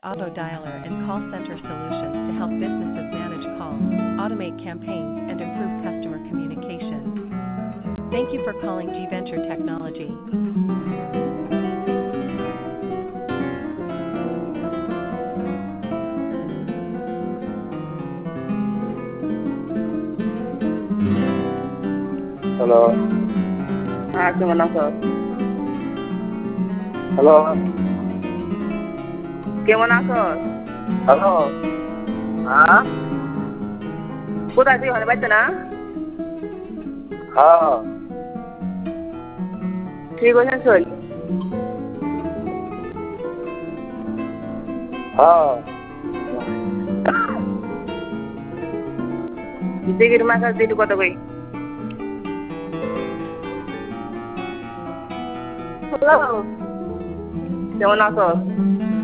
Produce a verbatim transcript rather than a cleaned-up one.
auto dialer and call center solutions to help businesses manage calls, automate campaigns, and improve customer communications. Thank you for calling G Venture Technology. Hello. Ah, gimana sos? Hello. Gimana sos? Hello. হ্যাঁ কোথায় তুই ওখানে পাইছে না? হ্যাঁ ঠিক আছে চল। হ্যাঁ দিগির মাছ দিটু কত কই? হ্যালো। কেমন আছো?